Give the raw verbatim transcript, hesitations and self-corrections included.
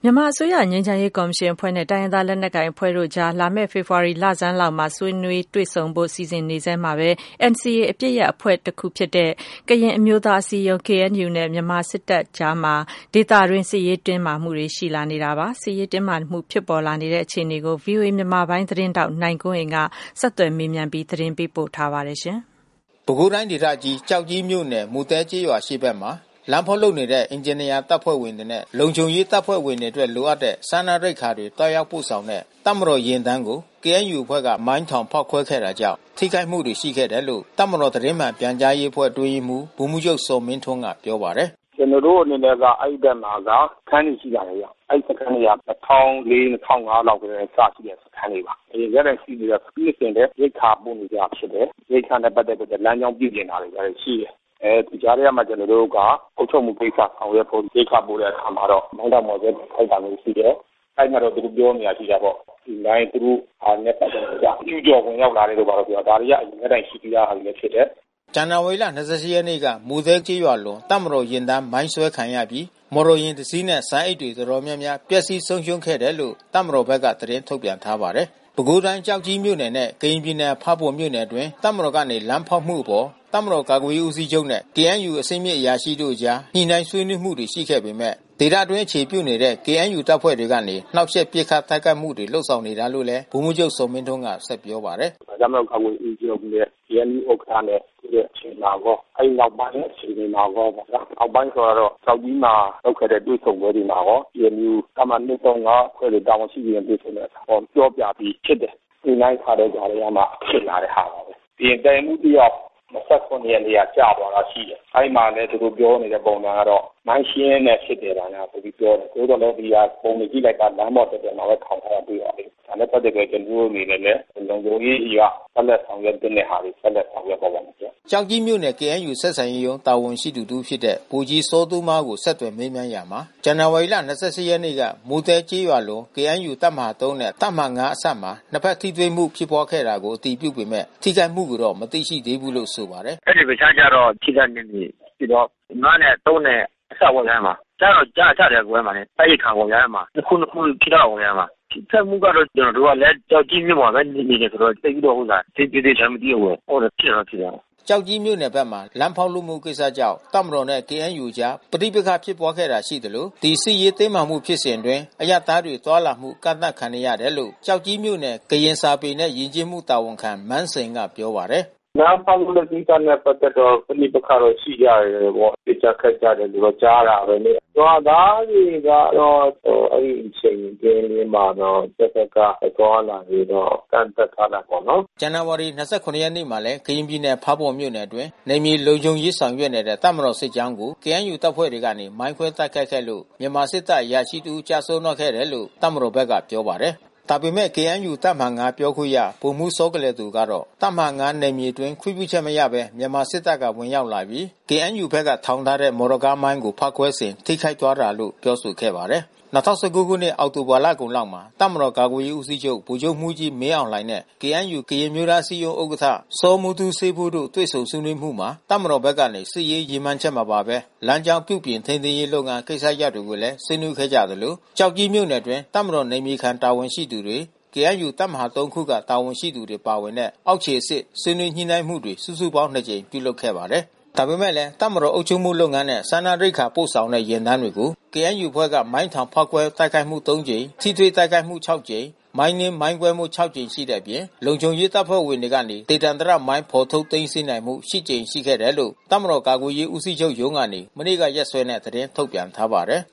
မြန်မာအစိုးရငြိမ်းချမ်းရေးကော်မရှင်အဖွဲ့နဲ့တိုင်းရင်းသားလက်နက်ကိုင်အဖွဲ့တို့ကြားလာမယ့်ဖေဖော်ဝါရီလဆန်းလောက်မှာဆွေးနွေးတွေ့ဆုံဖို့စီစဉ်နေဆဲမှာပဲ N C A အပစ်ရပ်အဖွဲ့တစ်ခုဖြစ်တဲ့ကရင်အမျိုးသားအစည်းအရုံး K N U နဲ့မြန်မာစစ်တပ်ကြားမှာဒေသတွင်းစစ်ရေးတင်းမာမှုတွေရှိလာနေတာပါ။စစ်ရေးတင်းမာမှုဖြစ်ပေါ်လာနေတဲ့အခြေအနေကို ဗွီအိုအေမြန်မာပိုင်းသတင်းတောက်နိုင်ကွန်းအိန်ကဆက်သွယ်မေးမြန်းပြီးသတင်းပေးပို့ထားပါတယ်ရှင်။ပဲခူးတိုင်းဒေသကြီးကြောက်ကြီးမြို့နယ်မူသဲကျေးရွာရှိဘက်မှာလမ်းဖောက်လုပ်နေတဲ့အင်ဂျင်နီယာတပ်ဖွဲ့ဝင်တွေနဲ့လုံခြုံရေးတပ်ဖွဲ့ဝင်တွေအတွက်လိုအပ်တဲ့စားနပ်ရိက္ခာတွေတောက်ရောက်ပို့ဆောင်တဲ့တပ်မတော်ယာဉ်တန်းကို K N U အဖွဲ့ကမိုင်းထောင်ဖောက်ခွဲခဲ့တာကြောင့်ထိခိုက်မှုတွေရှိခဲ့တယ်လို့တပ်မတော်သတင်းမှန်ပြန်ကြားရေးအဖွဲ့အတွင်းရေးမှူးဗိုလ်မှူးချုပ်စောမင်းထွန်းကပြောပါတယ်။ကျွန်တော်တို့အနေနဲ့ကအဲ့ဒီဘက်မှာကခန်းကြီးရှိကြတယ်ရ။အဲ့ဒီခန်းကြီးက၂၀၀၄ ၂၀၀၅လောက်ကတည်းကစရှိတဲ့ခန်းလေးပါ။အရင်ကတည်းကရှိနေတဲ့ပြည်စင်တဲ့ရိက္ခာပို့နေကြဖြစ်တယ်။ရိက္ခာနဲ့ပတ်သက်တဲ့လမ်းကြောင်းပြည်ပြင်တာတွေလည်းရှိတယ်။အဲဒီကြားထဲမှာကျွန်တော်တို့ကအုပ်ချုပ်မှုကိစ္စဆောင်ရွက်ဖို့ရိက္ခာပို့တဲ့အခါမှာတော့မောင်းတမော်ကျခိုက်တာမျိုးရှိတယ်။အဲ့မှာတော့သူတို့ပြောနေရရှိတာပေါ့။ဒီလိုင်းသူတို့အားနဲ့ပတ်သက်ကြအကျူကျော်ဝင်ရောက်လာတယ်လို့ပါတော့ပြောဒါတွေကအရင်ကတည်းကရှိပြီးသားဟာတွေဖြစ်တယ်။ဇန်နဝါရီလ၂၈ရက်နေ့ကမူသဲကျေးရွာလွန်တပ်မတော်ရင်တန်းမိုင်းဆွဲခံရပြီးမော်တော်ယာဉ်တစ်စီးနဲ့စိုင်းအိတ်တွေတော်တော်များများပျက်စီးဆုံးရှုံးခဲ့တယ်လို့တပ်မတော်ဘက်ကသတင်းထုတ်ပြန်ထားပါတယ်။ပဲခူးတိုင်းကြောက်ကြီးမြို့နယ်နဲ့ကရင်ပြည်နယ်ဖားပွန်မြို့နယ်အတွင်းတပ်မတော်ကနေလမ်းဖောက်မှုအပေါ်တပ်မတော်ကာကွယ်ရေးဦးစီးချုပ်နဲ့ K N U အစိမ်းမြစ်အရာရှိတို့ကြားညှိနှိုင်းဆွေးနွေးမှုတွေရှိခဲ့ပေမဲ့ဒေသတွင်းအခြေပြုနေတဲ့ K N U တပ်ဖွဲ့တွေကနေနှောက်ယှက်ပစ်ခတ်တိုက်ခိုက်မှုတွေလှုပ်ဆောင်နေတာလို့လည်းဗိုလ်မှူးချုပ်စောမင်းထွန်းကဆက်ပြောပါတယ်။တပ်မတော်ကာကွယ်ရေးဦးစီးချုပ်နဲ့ K N U ဥက္ကဋ္ဌနဲ့ဒီအချိန်မှာတော့အဲ့နောက်ပိုင်းအချိန်တွေမှာတော့အောက်ပိုင်းဆိုတော့စောက်ကြီးမှာလောက်ခဲ့တဲ့တွေ့ဆုံပွဲတွေမှာတော့ K N U ကမှနှစ်သုံးကဖွဲ့တွေတာဝန်ရှိရင်တွေ့ဆုံတဲ့ဟောပြောပြပြီးဖြစ်တယ်။ဒီနိုင်ခါတဲ့ကြားထဲမှာဖြစ်လာတဲ့ဟာပါပဲ။ဒီတိုင်မှုတယောက်၂၉ရက်နေ့ကကြာသွားတာရှိတယ်။အဲ့မှာလည်းသူတို့ပြောနေတဲ့ပုံစံကတော့မိုင်းရှင်းနဲ့ဖြစ်တယ်လားဆိုပြီးပြောတယ်။ကိုယ်တော့လည်းဒီဟာပုံကြီးကြည့်လိုက်တာလမ်းပေါ်တက်တယ်မှာပဲထောင်ထားတာတွေ့ရတယ်။ဒါနဲ့ပတ်သက်ပြီးကျွန်တော်တို့အနေနဲ့လည်းလုံခြုံရေးအရာဆက်လက်ဆောင်ရွက်တဲ့ဟာတွေဆက်လက်ဆောင်ရွက်ပါမယ်။ကြောက်ကြီးမြို့နယ် K N U ဆက်ဆံရေးရုံးတာဝန်ရှိသူတူဖြစ်တဲ့ဗိုလ်ကြီးစောသူမားကိုဆက်သွယ်မေးမြန်းရာမှာဇန်နဝါရီလ၂၈ရက်နေ့ကမူသဲကျေးရွာလွန် K N U တပ်မဟာ၃နဲ့တပ်မဟာ၅အစပ်မှာနှစ်ဖက်ထိတွေ့မှုဖြစ်ပွားခဲ့တာကိုအတည်ပြုပေမဲ့ထိခိုက်မှုကတော့မသိရှိသေးဘူးလို့ဆိုပါတယ်။အဲ့ဒီပခြားကြတော့ထိခိုက်နေပြီပြီးတော့ငါးနဲ့သုံးနဲ့အစပ်ဝင်ရမှာကျတော့ကြားချတယ်ကွယ်မှာလေတိုက်ခါဝင်ရမှာခုနှစ်ခုဖြစ်တော့ဝင်ရမှာဆက်မှုကတော့ကျွန်တော်တို့ကလည်းကြောက်ကြီးမြို့မှာပဲနေနေတယ်ဆိုတော့တိတ်ပြီးတော့ဟုတ်လားတိတ်တိတ်ချမ်းမတည်ဘူးဟုတ်တယ်ဖြစ်တော့ဖြစ်တယ်ကြောက်ကြီးမြို့နယ်ဘက်မှာလမ်းဖောက်လုပ်မှုကိစ္စကြောင့်တပ်မတော်နဲ့ K N U ကြားပဋိပက္ခဖြစ်ပွားခဲ့တာရှိတယ်လို့ဒီစစ်ရေးသိမ်းမှမှုဖြစ်စဉ်တွင်အရသားတွေတွာလာမှုကန့်သတ်ခံရတယ်လို့ကြောက်ကြီးမြို့နယ်ကရင်စာပေနဲ့ယဉ်ကျေးမှုတာဝန်ခံမန်းစိန်ကပြောပါတယ်လမ်းဖောက်လုပ်တဲ့ကိစ္စနဲ့ပတ်သက်တော့ပဋိပက္ခတော့ရှိကြတယ်ပေါ့ပြချခက်ကြတယ်လို့ကြားတာပဲလေ။သွားသားတွေကတော့အဲ့ဒီအချိန်ကလေးမှာတော့တက်တက်ကတော့လာပြီးတော့ကန့်သက်ထားတာပေါ့နော်။ဇန်နဝါရီ၂၇ရက်နေ့မှာလည်းကရင်ပြည်နယ်ဖားပွန်မြို့နယ်အတွင်းနေမြေလုံခြုံရေးဆောင်ရွက်နေတဲ့တပ်မတော်စစ်ကြောင်းကို K N U တပ်ဖွဲ့တွေကနေမိုင်းခွဲတိုက်ခိုက်ခဲ့လို့မြန်မာစစ်တပ်အရာရှိတူကြာဆုံးတော့ခဲ့တယ်လို့တပ်မတော်ဘက်ကပြောပါတယ်။ဒါပေမဲ့ K N U တပ်မဟာ၅ပြောခွင့်ရဗိုလ်မှူးစောကလေးသူကတော့တပ်မဟာ၅နယ်မြေတွင်ခွင့်ပြုချက်မရဘဲမြန်မာစစ်တပ်ကဝင်ရောက်လာပြီး K N U ဘက်ကထောင်ထားတဲ့မော်တော်ကားမိုင်းကိုဖောက်ခွဲစဉ်ထိခိုက်သွားတာလို့ပြောဆိုခဲ့ပါတယ်။၂၀၁၉ခုနှစ်အောက်တိုဘာလကုန်လောက်မှာတပ်မတော်ကာကွယ်ရေးဦးစီးချုပ်ဗိုလ်ချုပ်မှူးကြီးမင်းအောင်လှိုင်နဲ့ K N U ကရင်မျိုးသားစီယုံဥက္ကဋ္ဌစောမူတူစေးဖို့တို့တွေ့ဆုံဆွေးနွေးမှုမှာတပ်မတော်ဘက်ကနေစစ်ရေးရည်မှန်းချက်မှာပါပဲလမ်းကြောင်းပြုပြင်ထိန်းသိမ်းရေးလုပ်ငန်းကိစ္စရပ်တွေကိုလည်းဆွေးနွေးခဲ့ကြသလိုကြောက်ကြီးမြို့နယ်တွင်တပ်မတော်နေမြေခံတာဝန်ရှိသူတွေK N U တပ်မဟာ၃ခုကတာဝန်ရှိသူတွေပါဝင်တဲ့အောက်ခြေစစ်ဆွေးနွေးညှိနှိုင်းမှုတွေစုစုပေါင်းနှစ်ကြိမ်ပြုလုပ်ခဲ့ပါတယ်။ဒါပေမဲ့လည်းတပ်မတော်အုပ်ချုပ်မှုလုပ်ငန်းနဲ့စားနပ်ရိက္ခာပို့ဆောင်တဲ့ယာဉ်တန်းတွေကို K N U ဖွဲ့ကမိုင်းထောင်ဖောက်ခွဲတိုက်ခိုက်မှု၃ကြိမ်ထိတွေ့တိုက်ခိုက်မှု၆ကြိမ်မိုင်းနင်းမိုင်းကွဲမှု၆ကြိမ်ရှိတဲ့အပြင်လုံခြုံရေးတပ်ဖွဲ့ဝင်တွေကနေဒေသန္တရမိုင်းဖော်ထုတ်သိမ်းဆည်းနိုင်မှု၈ကြိမ်ရှိခဲ့တယ်လို့တပ်မတော်ကာကွယ်ရေးဦးစီးချုပ်ရုံးကနေမနေ့ကရက်စွဲနဲ့သတင်းထုတ်ပြန်ထားပါတယ်